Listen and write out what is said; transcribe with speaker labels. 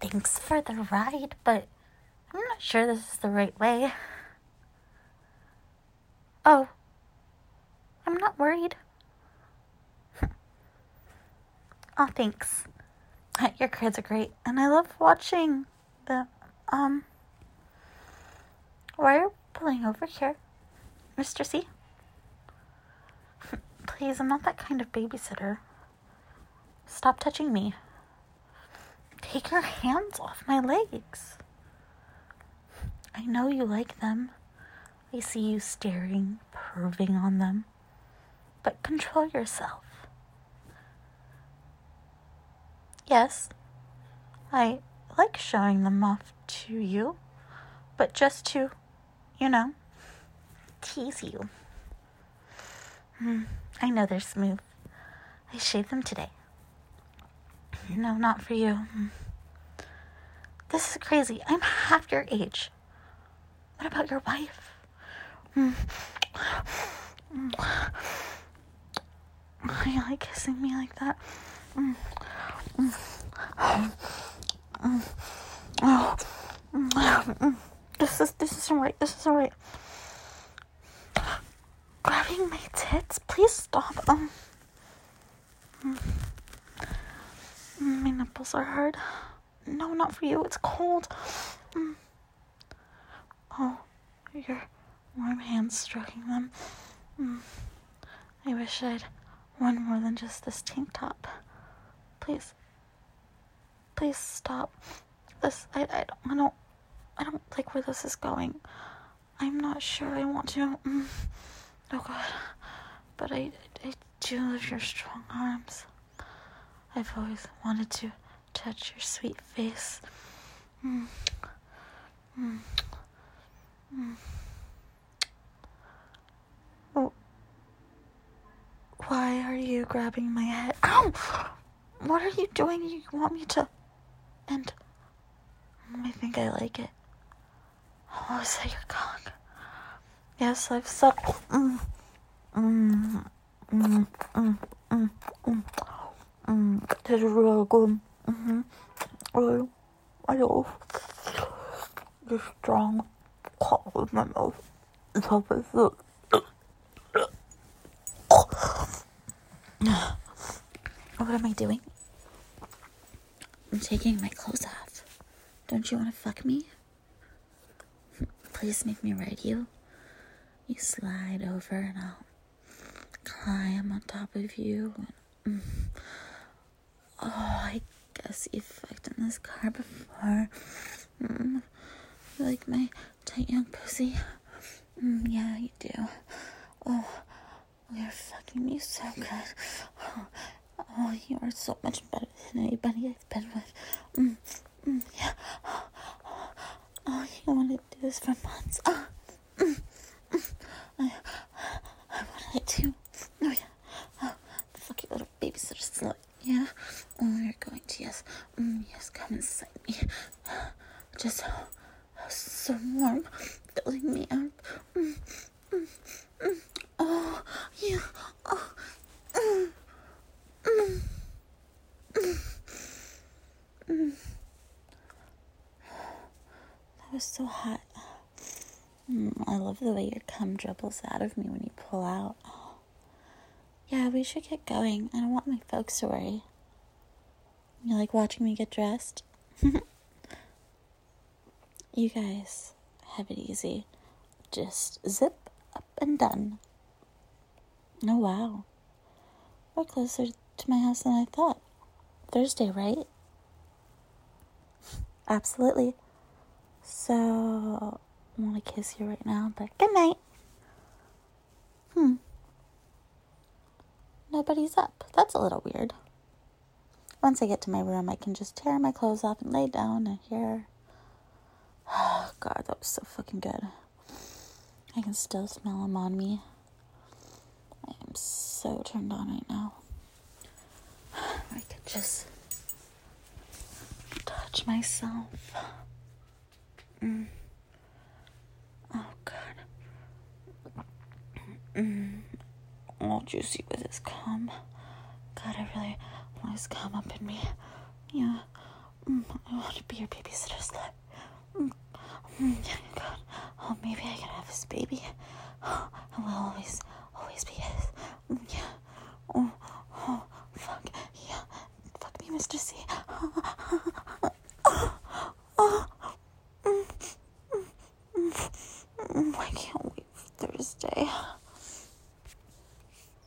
Speaker 1: Thanks for the ride, but I'm not sure this is the right way. Oh, I'm not worried. Oh, thanks. Your creds are great, and I love watching the, why are you pulling over here, Mr. C? Please, I'm not that kind of babysitter. Stop touching me. Take your hands off my legs. I know you like them. I see you staring, perving on them. But control yourself. Yes, I like showing them off to you, but just to, tease you. I know they're smooth. I shaved them today. No, not for you. This is crazy. I'm half your age. What about your wife? You like kissing me like that? This isn't right. This isn't right. Grabbing my tits? Please stop. My nipples are hard. No, not for you. It's cold. Oh, your warm hands stroking them. I wish I'd worn more than just this tank top. Please stop. I don't like where this is going. I'm not sure I want to. Oh God. But I do love your strong arms. I've always wanted to touch your sweet face. Oh. Why are you grabbing my head? Ow! What are you doing? You want me to... And... I think I like it. Oh, is that your cock? Yes, I've sucked... This is really good. I love the strong cock with my mouth. It's how I feel. What am I doing? I'm taking my clothes off. Don't you want to fuck me? Please make me ride you. You slide over and I'll climb on top of you. Oh, I guess you fucked in this car before. You like my tight young pussy? Yeah, you do. Oh, you're fucking me so good. Oh, you are so much better than anybody I've been with. Yeah. Oh, you wanted to do this for months. I wanted to. Oh, yeah. Oh, fuck you, little babysitter slut. Yeah. Oh, you're going to, yes. Yes, come inside me. Just so warm, filling me up. Oh, yeah. Oh. That was so hot. I love the way your cum dribbles out of me when you pull out. Oh. Yeah, we should get going. I don't want my folks to worry. You like watching me get dressed? You guys have it easy. Just zip up and done. Oh, wow. We're closer to my house than I thought. Thursday, right? Absolutely. So, I want to kiss you right now, but good night. Nobody's up. That's a little weird. Once I get to my room, I can just tear my clothes off and lay down and hear... Oh, God, that was so fucking good. I can still smell them on me. I am so turned on right now. I could just touch myself. Oh, God. All juicy with his cum. God, I really want his cum up in me. Yeah. I want to be your babysitter slut. Yeah, God. Oh, maybe I can have this baby. I will always be